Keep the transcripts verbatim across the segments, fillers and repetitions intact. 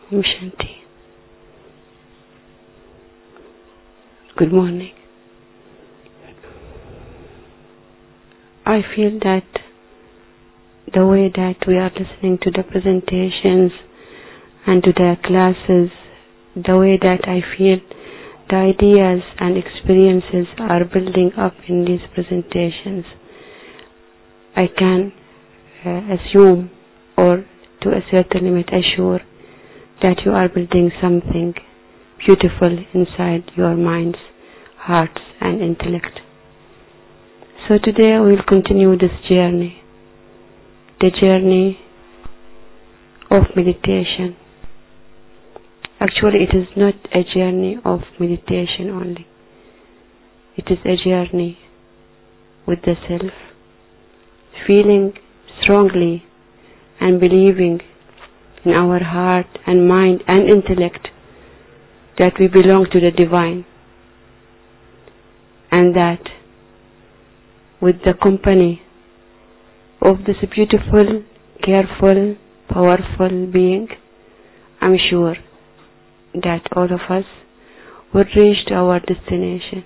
Om Shanti. Good morning. I feel that the way that we are listening to the presentations and to the classes, the way that I feel the ideas and experiences are building up in these presentations, I can uh, assume or to a certain limit assure that you are building something beautiful inside your minds, hearts and intellect. So today we will continue this journey, the journey of meditation. Actually, it is not a journey of meditation only. It is a journey with the self, feeling strongly and believing in our heart and mind and intellect that we belong to the divine, and that with the company of this beautiful, careful, powerful being, I'm sure that all of us would reach to our destination.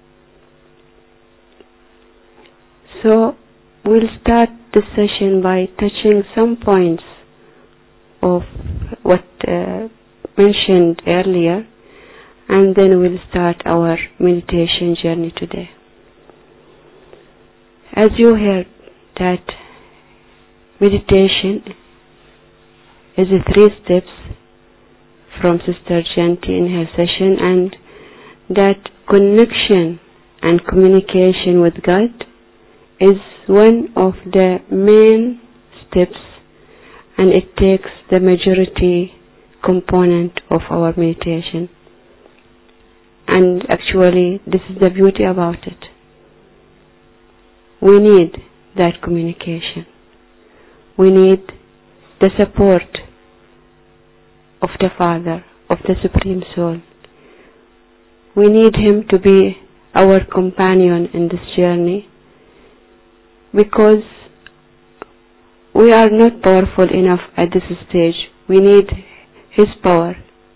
So we'll start this session by touching some points of what uh, mentioned earlier, and then we'll start our meditation journey today. As you heard that meditation is a three steps from Sister Janti in her session, and that connection and communication with God is one of the main steps, and it takes the majority component of our meditation. And actually, this is the beauty about it. We need that communication. We need the support of the Father, of the Supreme Soul. We need Him to be our companion in this journey, because we are not powerful enough at this stage. We need His power,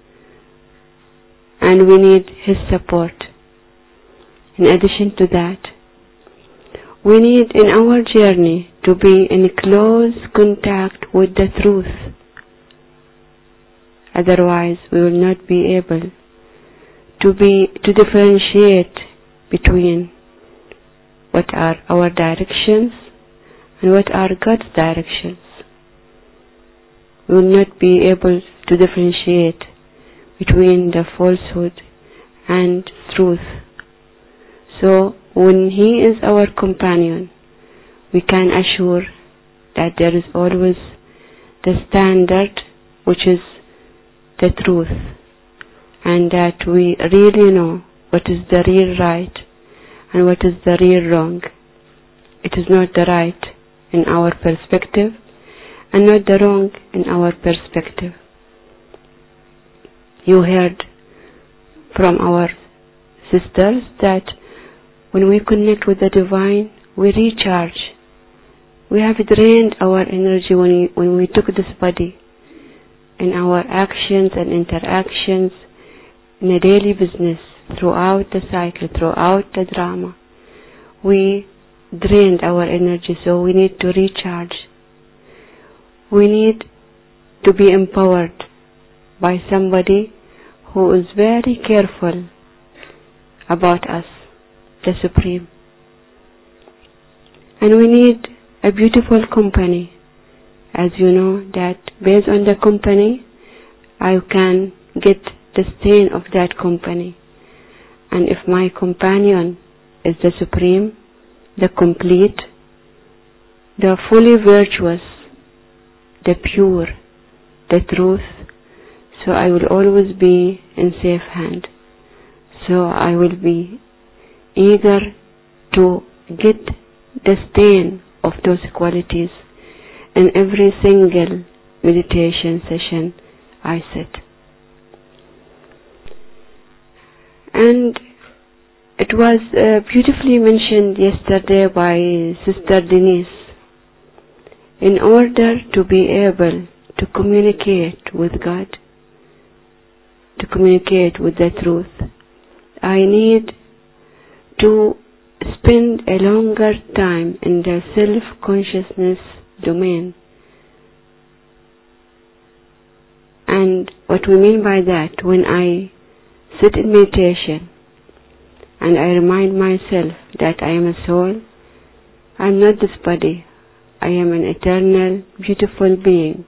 and we need His support. In addition to that, we need in our journey to be in close contact with the truth. Otherwise, we will not be able to be to differentiate between what are our directions and what are God's directions. We will not be able to differentiate between the falsehood and truth. So when He is our companion, we can assure that there is always the standard, which is the truth, and that we really know what is the real right and what is the real wrong. It is not the right in our perspective and not the wrong in our perspective. You heard from our sisters that when we connect with the divine, we recharge. We have drained our energy when we, when we took this body. In our actions and interactions, in a daily business, throughout the cycle, throughout the drama, we drained our energy, so we need to recharge. We need to be empowered by somebody who is very careful about us, the Supreme. And we need a beautiful company. As you know, that based on the company, I can get the stain of that company. And if my companion is the Supreme, the complete, the fully virtuous, the pure, the truth, so I will always be in safe hand. So I will be eager to get the stain of those qualities in every single meditation session I sit. And it was uh, beautifully mentioned yesterday by Sister Denise. In order to be able to communicate with God, to communicate with the truth. I need to spend a longer time in the self-consciousness domain. And what we mean by that, when I sit in meditation and I remind myself that I am a soul, I am not this body, I am an eternal, beautiful being.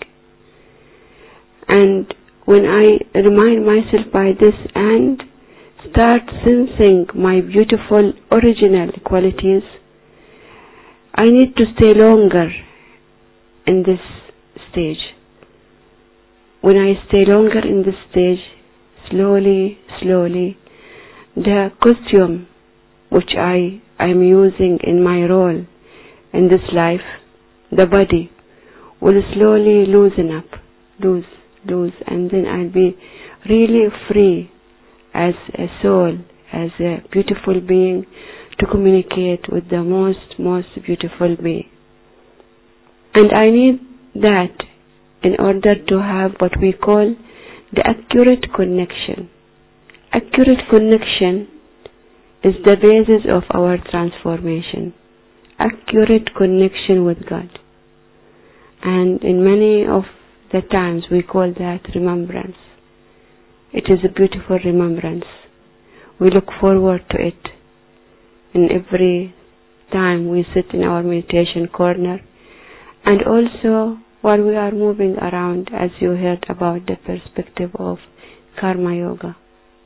And when I remind myself by this and start sensing my beautiful original qualities, I need to stay longer in this stage. When I stay longer in this stage, slowly, slowly, the costume which I am using in my role in this life, the body, will slowly loosen up, loose, loose, and then I'll be really free as a soul, as a beautiful being, to communicate with the most, most beautiful being. And I need that in order to have what we call the accurate connection. Accurate connection is the basis of our transformation. Accurate connection with God. And in many of the times we call that remembrance. It is a beautiful remembrance. We look forward to it in every time we sit in our meditation corner, and also while we are moving around, as you heard about the perspective of Karma Yoga.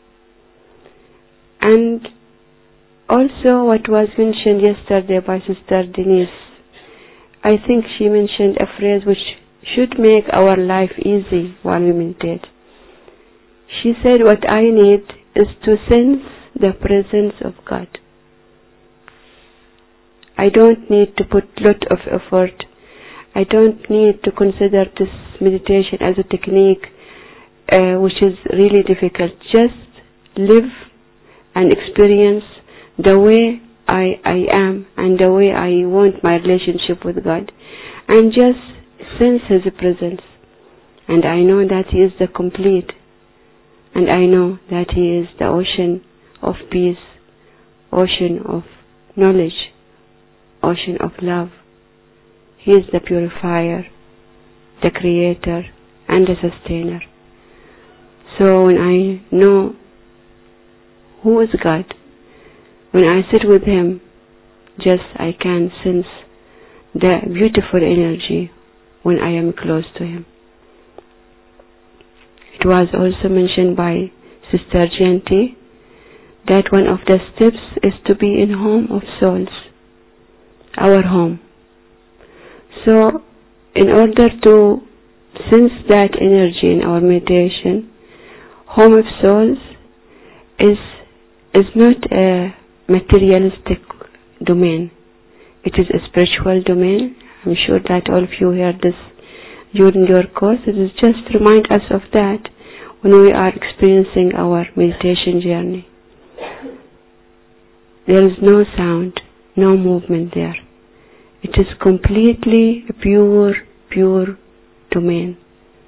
And also what was mentioned yesterday by Sister Denise, I think she mentioned a phrase which should make our life easy while we meditate. She said, what I need is to sense the presence of God. I don't need to put lot of effort. I don't need to consider this meditation as a technique uh, which is really difficult. Just live and experience the way I, I am and the way I want my relationship with God, and just sense His presence. And I know that He is the complete. And I know that He is the ocean of peace, ocean of knowledge, ocean of love. He is the purifier, the creator, and the sustainer. So when I know who is God, when I sit with Him, just I can sense the beautiful energy when I am close to Him. It was also mentioned by Sister Jayanti that one of the steps is to be in home of souls, our home. So, in order to sense that energy in our meditation, home of souls is is not a materialistic domain. It is a spiritual domain. I'm sure that all of you heard this during your course. It is just to remind us of that when we are experiencing our meditation journey. There is no sound, no movement there. It is completely a pure, pure domain.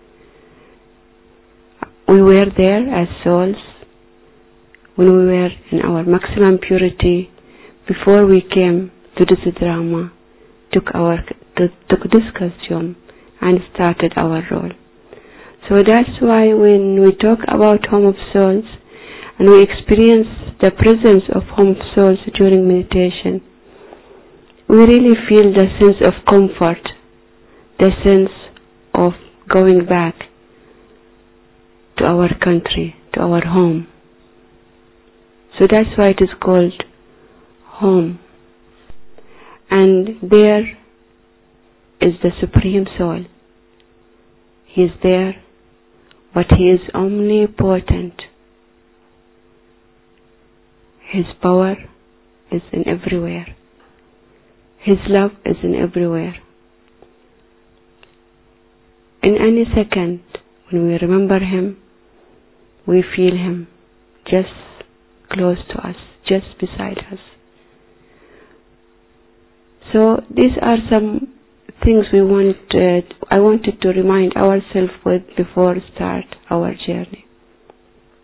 We were there as souls when we were in our maximum purity before we came to this drama, took our took this costume and started our role. So that's why when we talk about home of souls and we experience the presence of home of souls during meditation, we really feel the sense of comfort, the sense of going back to our country, to our home. So that's why it is called home. And there is the Supreme Soul. He is there, but He is omnipotent. His power is in everywhere. His love is in everywhere. In any second, when we remember Him, we feel Him just close to us, just beside us. So these are some things we wanted, I wanted to remind ourselves with before start our journey.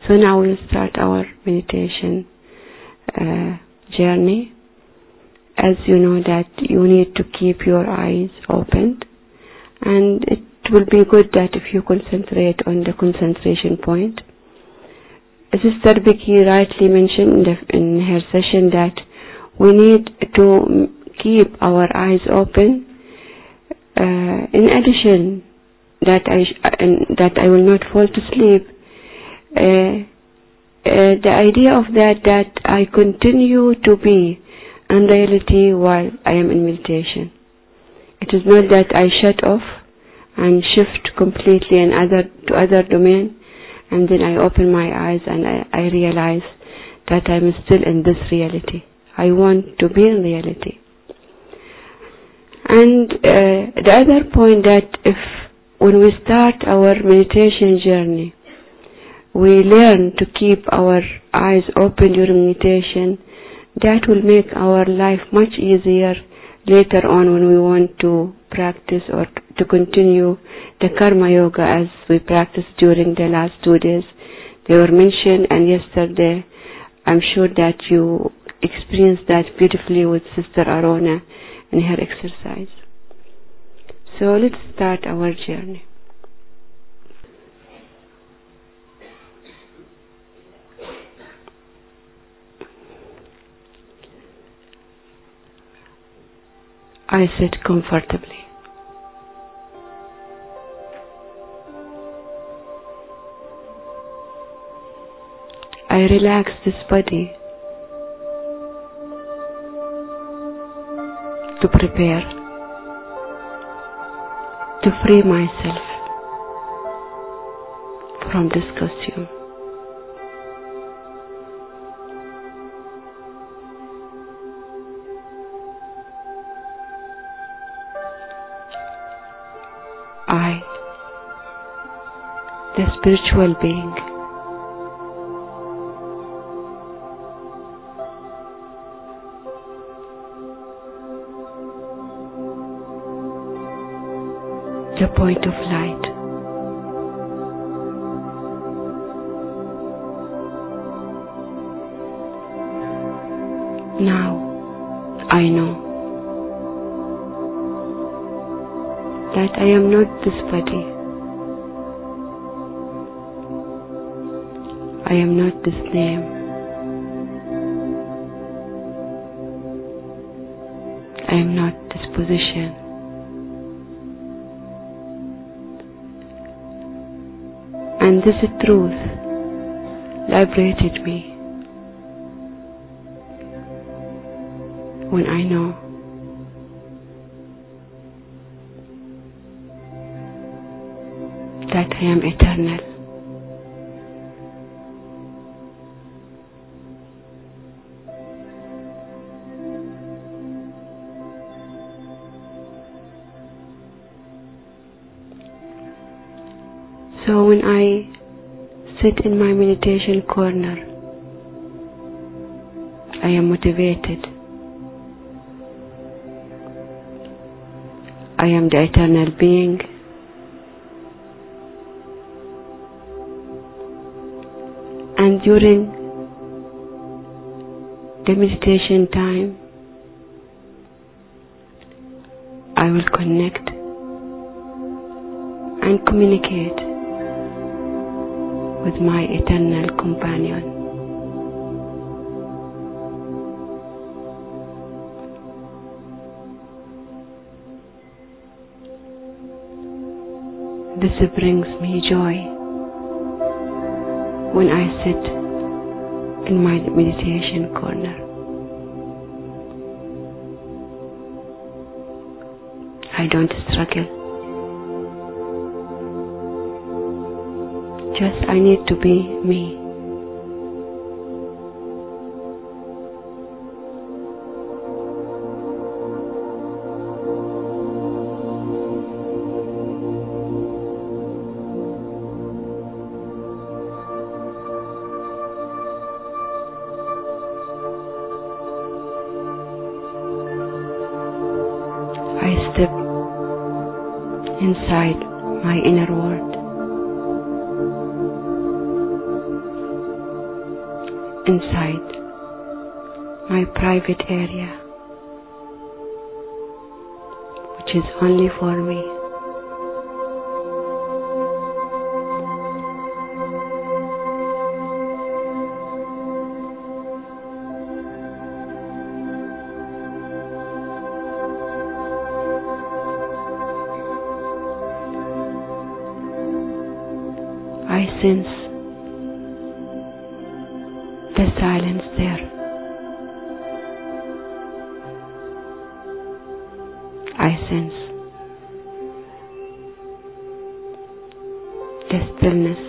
So now we'll start our meditation uh, journey. As you know that you need to keep your eyes open, and it will be good that if you concentrate on the concentration point. Sister Becky rightly mentioned in, the, in her session that we need to keep our eyes open. Uh, in addition, that I uh, that I will not fall to sleep. Uh, uh, the idea of that that I continue to be in reality while I am in meditation. It is not that I shut off and shift completely in other to other domain, and then I open my eyes and I, I realize that I am still in this reality. I want to be in reality. And uh, the other point that if when we start our meditation journey, we learn to keep our eyes open during meditation, that will make our life much easier later on when we want to practice or to continue the karma yoga as we practiced during the last two days. They were mentioned, and yesterday I'm sure that you experienced that beautifully with Sister Arona in her exercise. So let's start our journey. I sit comfortably. I relax this body to prepare to free myself from this costume. I, the spiritual being, the point of light, now I know that I am not this body. I am not this name. I am not this position. And this truth liberated me when I know that I am eternal. So when I sit in my meditation corner, I am motivated. I am the eternal being. And during the meditation time, I will connect and communicate with my eternal companion. This brings me joy when I sit in my meditation corner. I don't struggle. Just I need to be me. I step inside my inner world. inside my private area, which is only for me. I sense the silence there. I sense the stillness.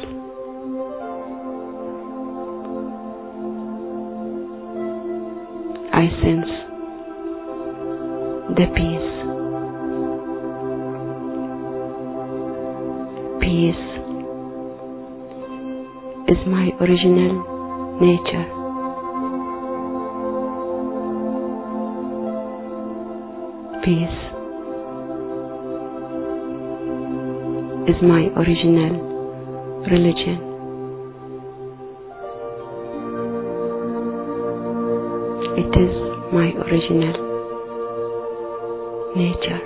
I sense the peace. Peace is my original nature. Peace is my original religion. It is my original nature.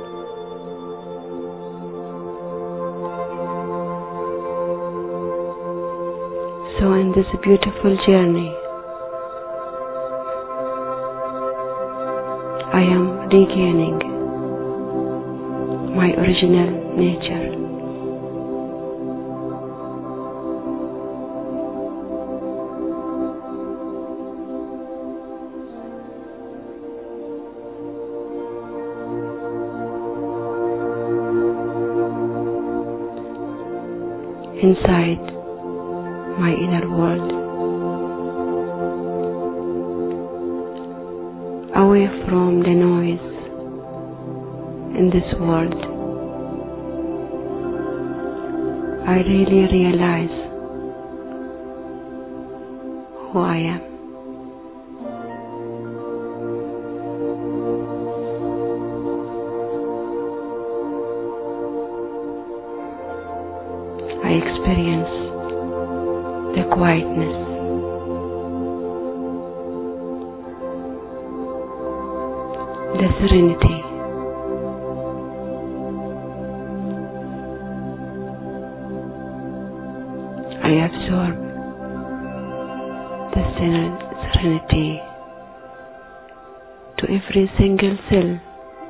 So in this beautiful journey, I am regaining my original nature. Inside my inner world, away from the noise in this world, I really realize who I am. I experience the quietness, the serenity, I absorb the serenity to every single cell.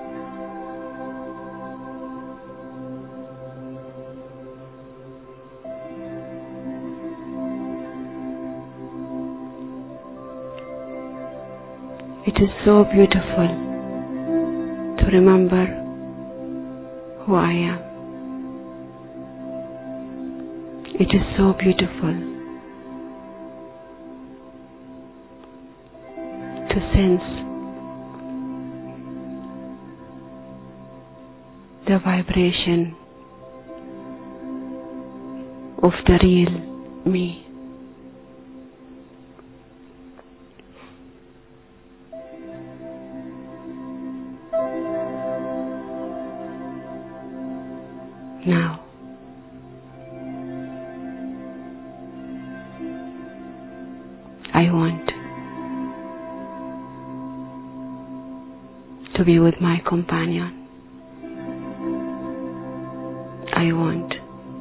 It is so beautiful to remember who I am. It is so beautiful to sense the vibration of the real me. Now, I want to be with my companion. I want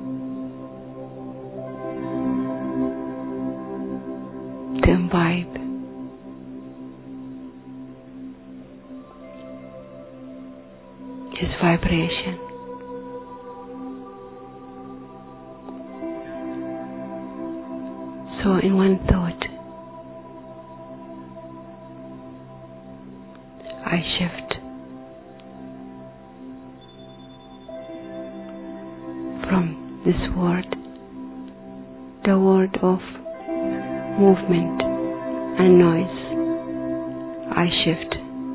to imbibe his vibration. So in one thought, I shift from this word, the word of movement and noise. I shift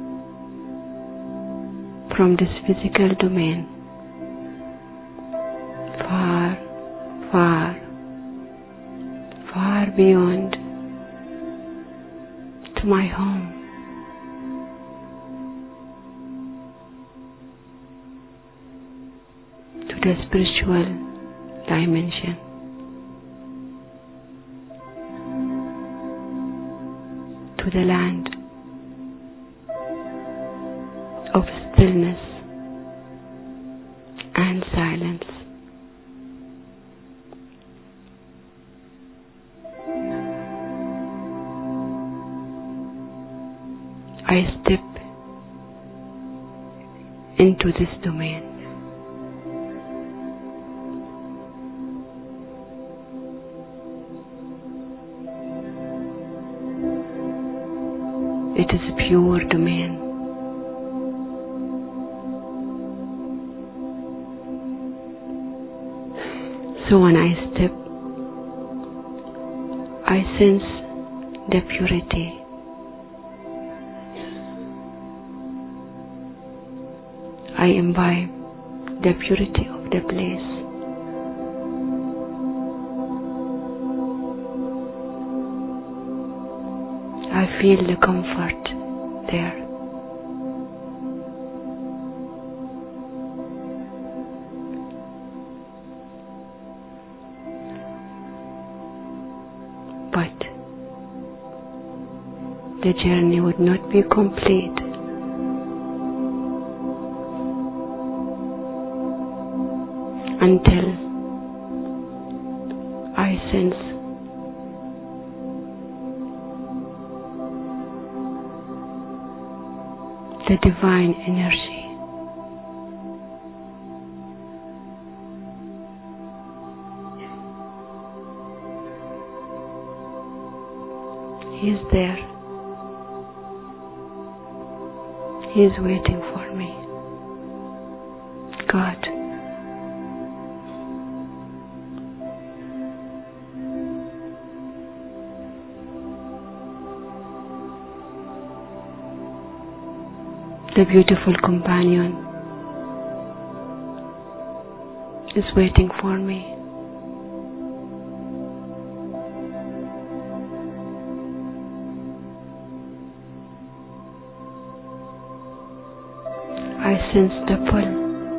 from this physical domain far, far, far beyond to my home. To the spiritual dimension. to the land of stillness and silence. I step into this domain. It is a pure domain. So when I step, I sense the purity. I imbibe the purity of the place. I feel the comfort there. But the journey would not be complete until I sense the divine energy. He is there. He is waiting for me. God. The beautiful companion is waiting for me. I sense the pull.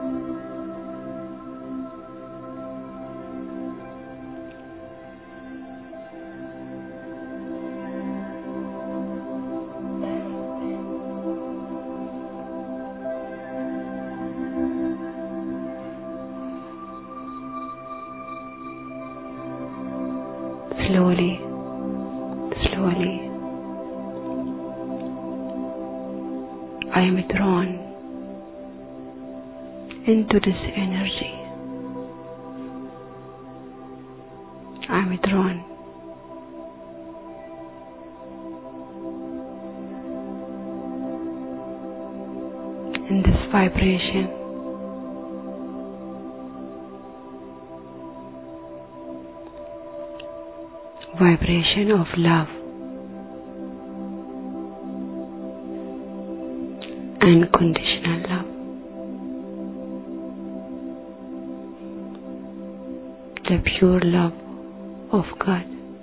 Slowly, slowly, I am drawn into this energy. I am drawn in this vibration. Vibration of love unconditional love, the pure love of God.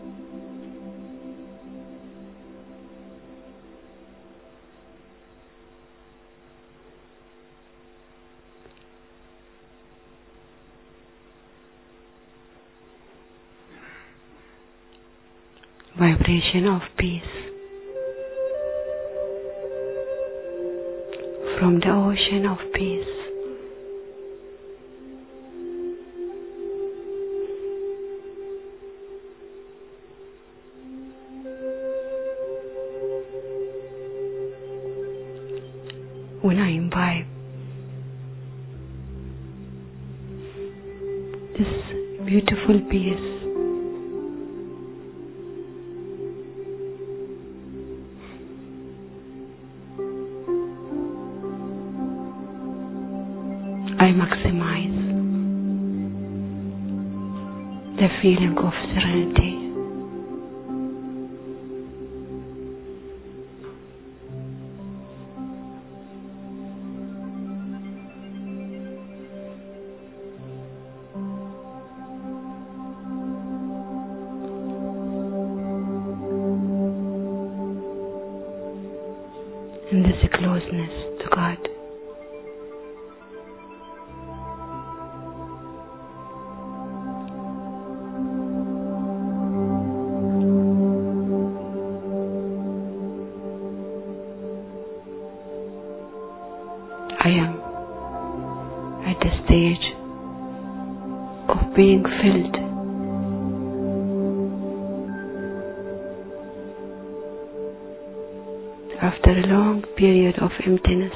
Vibration of peace from the ocean of peace. When I imbibe this beautiful peace, I maximize the feeling of serenity. And this closeness to God. of being filled. After a long period of emptiness,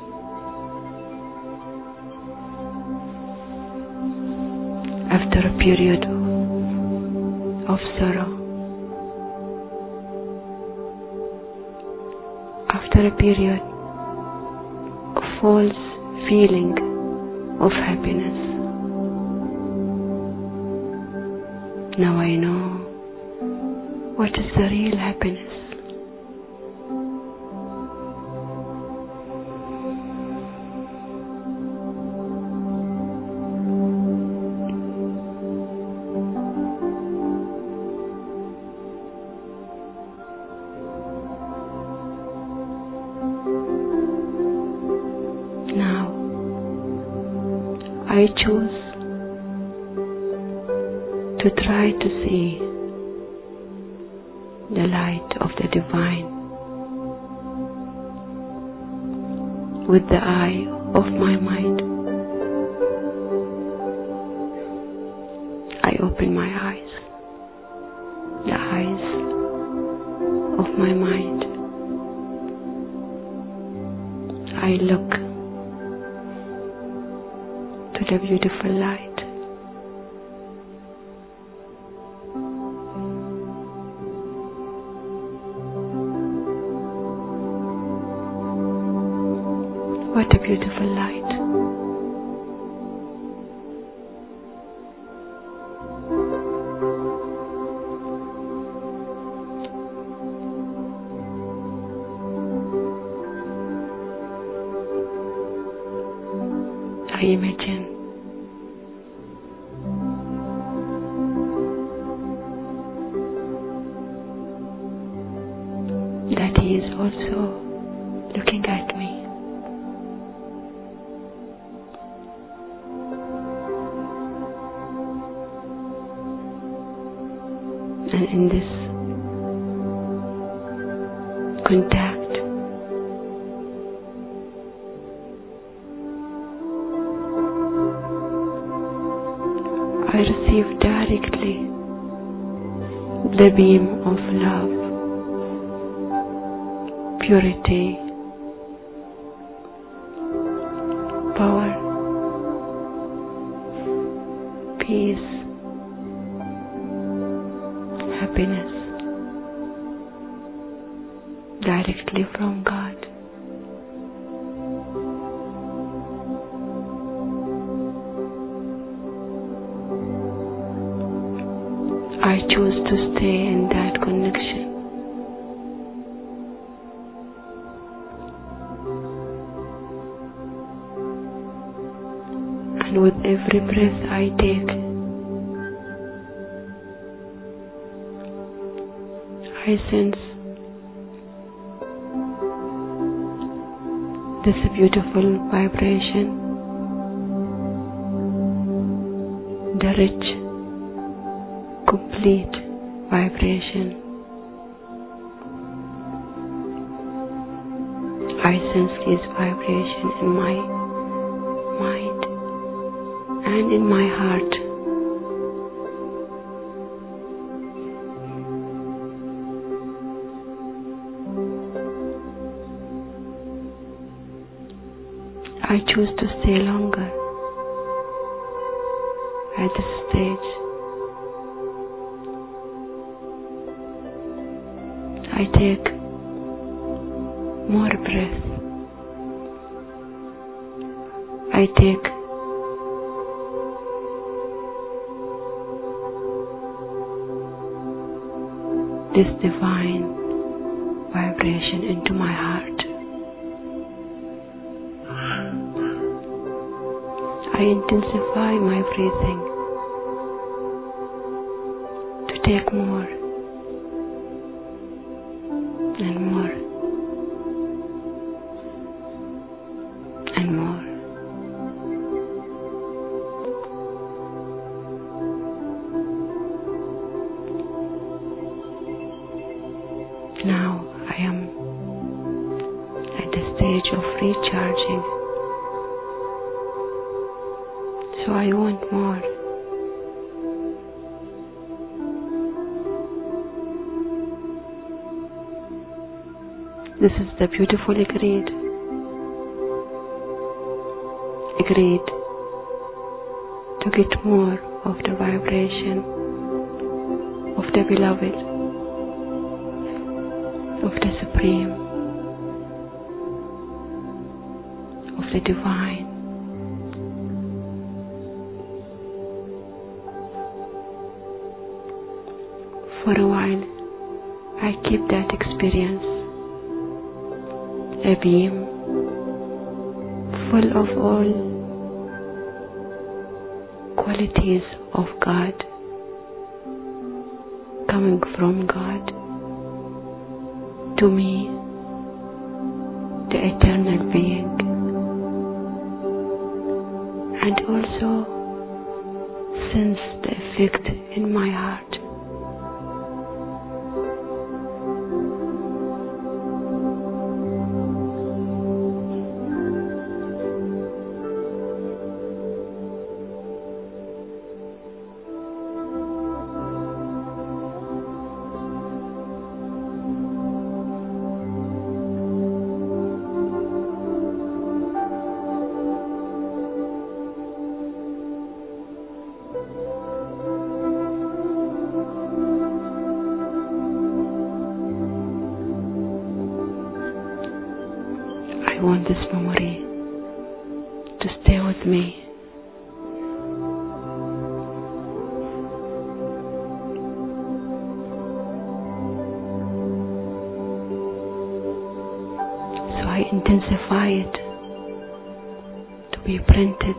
after a period of sorrow, after a period of false feeling of happiness, now I know what is the real happiness. I choose to try to see the light of the divine with the eye of my mind. I open my eyes, the eyes of my mind. I look to the beautiful light. What a beautiful light. I imagine that he is also looking at me. And in this contact, I receive directly the beam of love, purity, power, peace, happiness, directly from God. I choose to stay in that connection. And with every breath I take, I sense this beautiful vibration, the rich, complete vibration. I sense this vibration in my mind and in my heart. I choose to stay longer at this stage. I take more breath. I take this divine vibration into my heart. I intensify my breathing to take more and more and more. Now I am at the stage of recharging, so I want more This is the beautiful agreed. Agreed to get more of the vibration of the beloved, of the supreme, of the divine. For a while, I keep that experience, a beam full of all qualities of God, coming from God to me, the eternal being, and also sense the effect in my heart. I want this memory to stay with me. So I intensify it to be printed.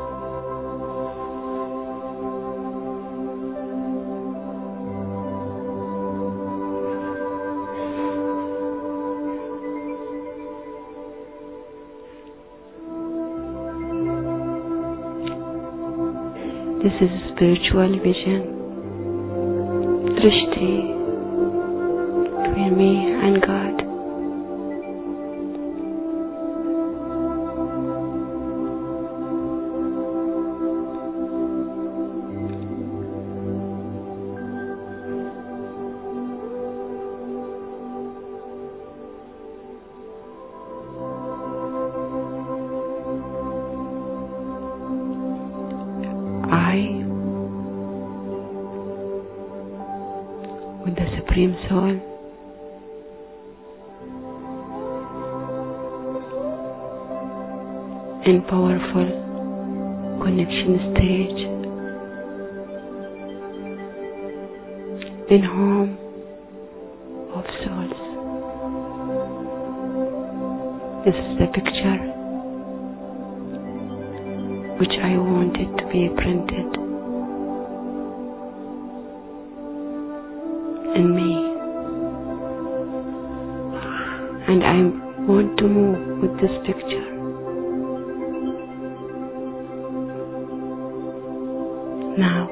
This is a spiritual vision, drishti, between me and God. I, with the Supreme Soul, in powerful connection stage, in home of souls. This is the picture which I wanted to be printed in me, and I want to move with this picture. Now,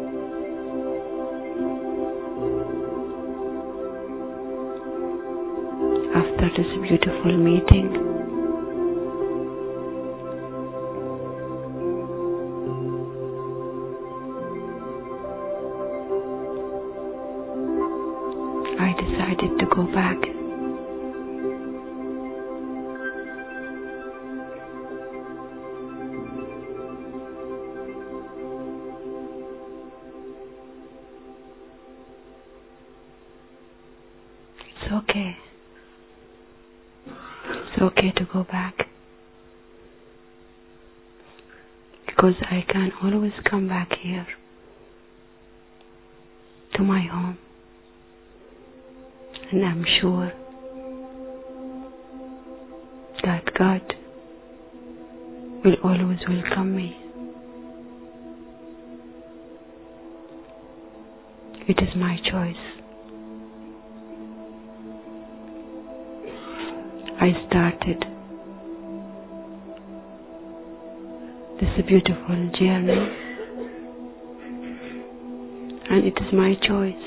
after this beautiful meeting, I decided to go back. It's okay. It's okay to go back, because I can always come back here to my home, and I'm sure that God will always welcome me. It is my choice. I started this beautiful journey, and it is my choice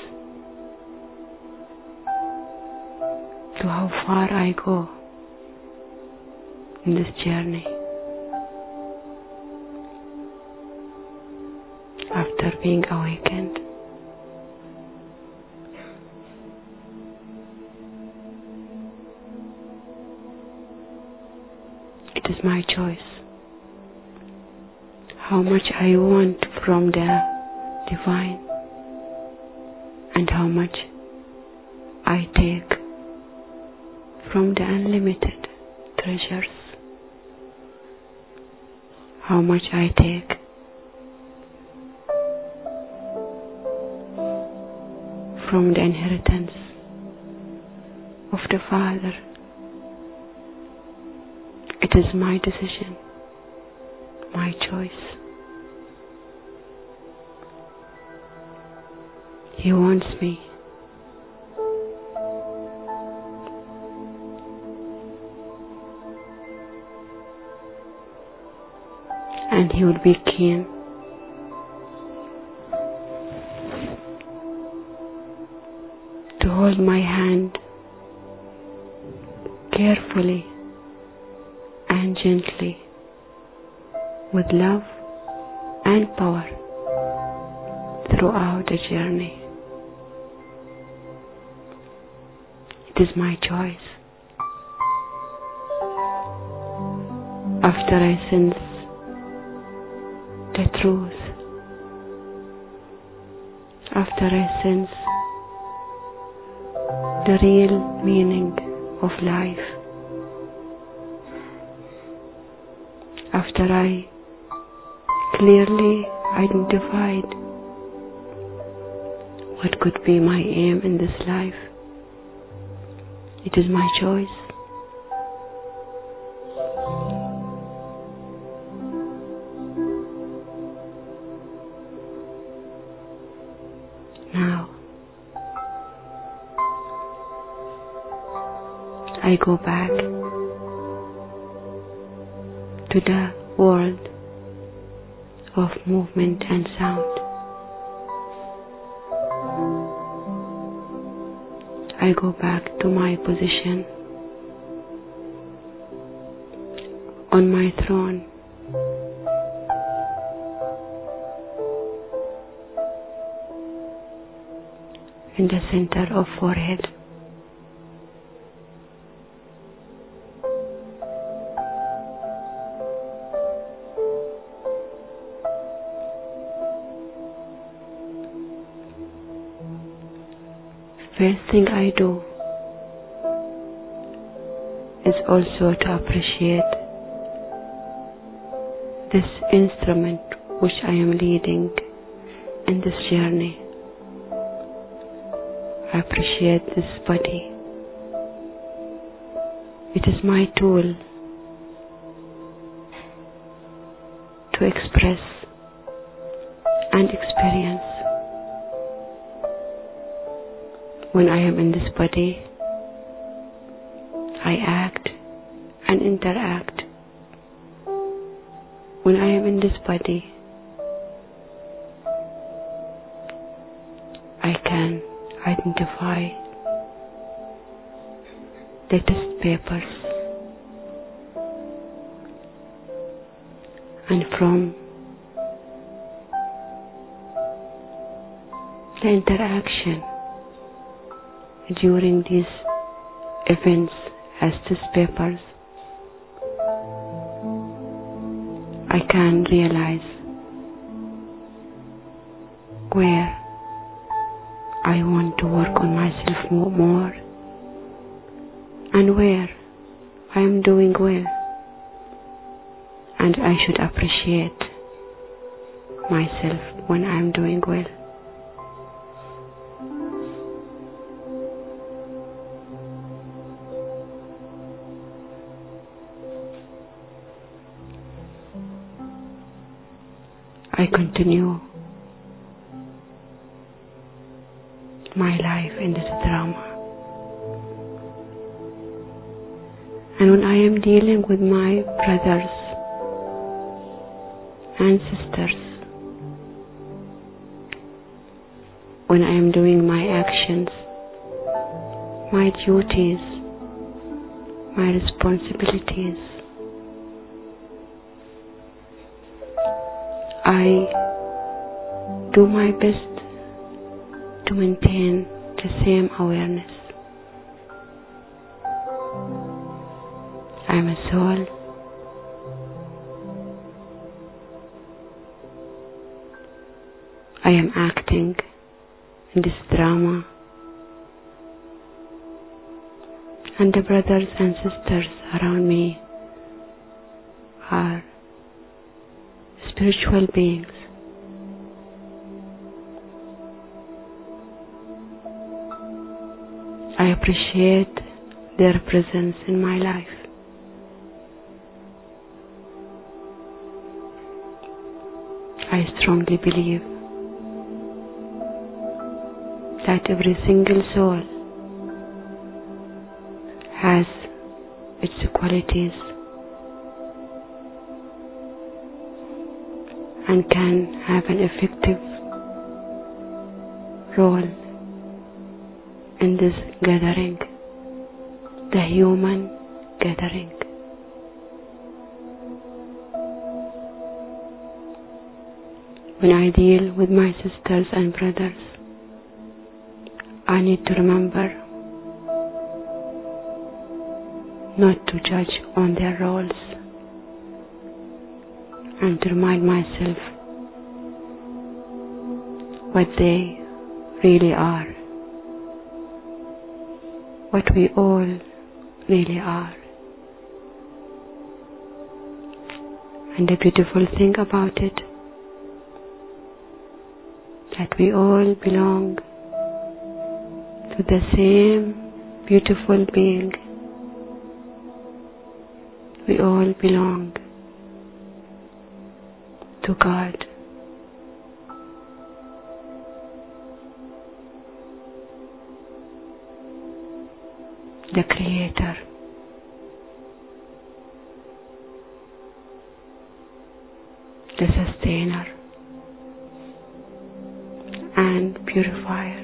to how far I go in this journey after being awakened. my choice. How much I want from the divine and how much I take from the unlimited treasures. How much I take from the inheritance of the Father. It is my decision, my choice. He wants me. And he would be keen to hold my hand carefully and gently with love and power throughout the journey. It is my choice. After I sense the truth, after I sense the real meaning of life, after I clearly identified what could be my aim in this life, it is my choice. Now, I go back to the world of movement and sound. I go back to my position on my throne. In the center of forehead. First thing I do is also to appreciate this instrument which I am leading in this journey. I appreciate this body. It is my tool to express and experience. When I am in this body, I act and interact. When I am in this body, I can identify the test papers, and from the interaction during these events as test papers, I can realize where I want to work on myself more and where I am doing well, and I should appreciate myself when I am doing well. I continue my life in this drama. And when I am dealing with my brothers and sisters, when I am doing my actions, my duties, my responsibilities, I do my best to maintain the same awareness. I am a soul I am acting in this drama, and the brothers and sisters around me are spiritual beings. I appreciate their presence in my life. I strongly believe that every single soul has its qualities and can have an effective role in this gathering, the human gathering. When I deal with my sisters and brothers, I need to remember not to judge on their roles and to remind myself what they really are, what we all really are. And the beautiful thing about it, that we all belong to the same beautiful being. We all belong to God. The Creator. The Sustainer and Purifier.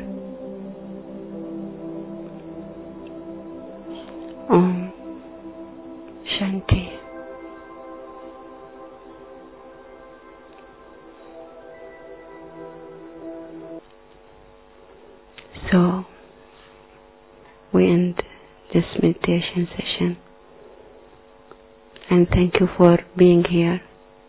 Om Shanti. So we end this meditation session, and thank you for being here.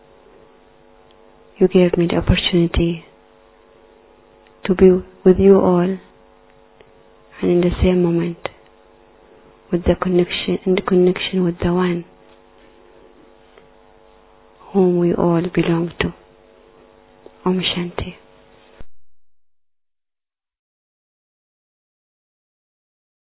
You gave me the opportunity to be with you all, and in the same moment, with the connection, in the connection with the One whom we all belong to. Om Shanti.